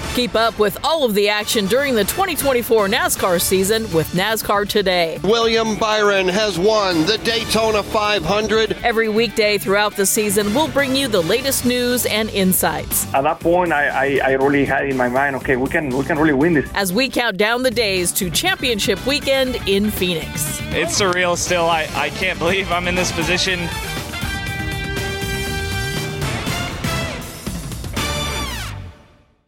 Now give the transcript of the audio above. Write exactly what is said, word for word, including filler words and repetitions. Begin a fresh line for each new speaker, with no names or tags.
Keep up with all of the action during the twenty twenty-four NASCAR season with NASCAR Today.
William Byron has won the Daytona five hundred.
Every weekday throughout the season, we'll bring you the latest news and insights.
At that point, I, I, I really had in my mind, okay, we can we can really win this.
As we count down the days to championship weekend in Phoenix.
It's surreal still. I, I can't believe I'm in this position.